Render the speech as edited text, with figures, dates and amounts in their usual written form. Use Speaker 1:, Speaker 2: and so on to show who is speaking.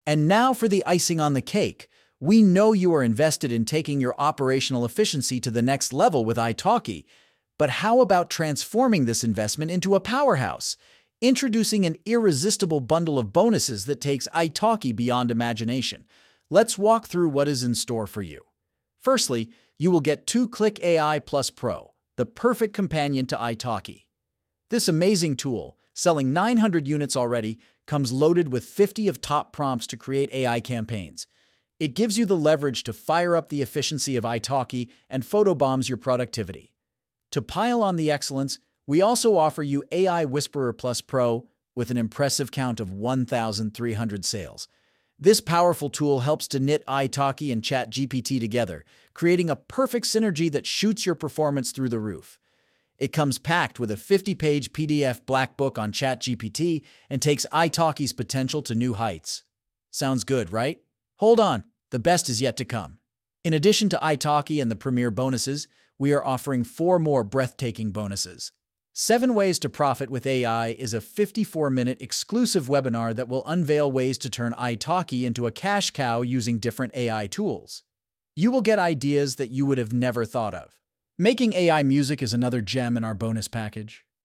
Speaker 1: And now for the icing on the cake. We know you are invested in taking your operational efficiency to the next level with italki, but how about transforming this investment into a powerhouse? Introducing an irresistible bundle of bonuses that takes italki beyond imagination. Let's walk through what is in store for you. Firstly, you will get 2Click AI Plus Pro, the perfect companion to italki. This amazing tool, selling 900 units already, comes loaded with 50 of top prompts to create AI campaigns. It gives you the leverage to fire up the efficiency of italki and photobombs your productivity. To pile on the excellence, we also offer you AI Whisperer Plus Pro with an impressive count of 1,300 sales. This powerful tool helps to knit italki and ChatGPT together, creating a perfect synergy that shoots your performance through the roof. It comes packed with a 50-page PDF black book on ChatGPT and takes italki's potential to new heights. Sounds good, right? Hold on, the best is yet to come. In addition to italki and the premier bonuses, we are offering 4 more breathtaking bonuses. 7 Ways to Profit with AI is a 54-minute exclusive webinar that will unveil ways to turn italki into a cash cow using different AI tools. You will get ideas that you would have never thought of. Making AI music is another gem in our bonus package.